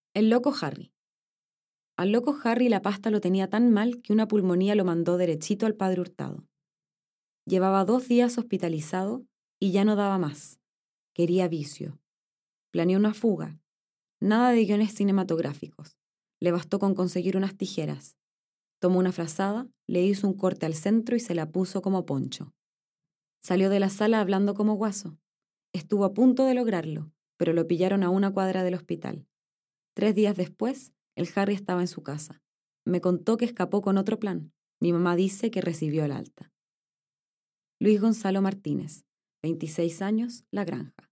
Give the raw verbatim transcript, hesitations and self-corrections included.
El loco Harry. Al loco Harry la pasta lo tenía tan mal que una pulmonía lo mandó derechito al padre Hurtado. Llevaba dos días hospitalizado y ya no daba más. Quería vicio. Planeó una fuga. Nada de guiones cinematográficos. Le bastó con conseguir unas tijeras. Tomó una frazada, le hizo un corte al centro y se la puso como poncho. Salió de la sala hablando como guaso. Estuvo a punto de lograrlo, pero lo pillaron a una cuadra del hospital. Tres días después, el Harry estaba en su casa. Me contó que escapó con otro plan. Mi mamá dice que recibió el alta. Luis Gonzalo Martínez, veintiséis años, La Granja.